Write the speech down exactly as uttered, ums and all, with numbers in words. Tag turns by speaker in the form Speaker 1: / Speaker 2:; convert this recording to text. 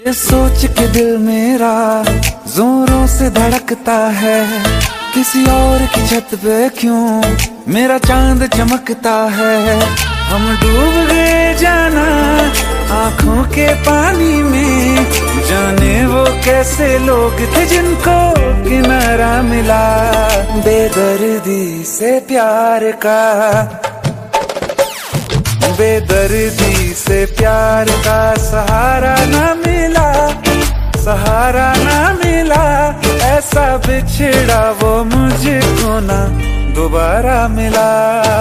Speaker 1: ये सोच के दिल मेरा जोरों से धड़कता है, किसी और की छत पे क्यों मेरा चांद चमकता है। हम डूब गए जाना आंखों के पानी में, जाने वो कैसे लोग थे जिनको किनारा मिला। बेदर्दी से प्यार का, बेदर्दी से प्यार का सहारा ना मिला, सहारा ना मिला। ऐसा बिछड़ा वो मुझको ना दोबारा मिला।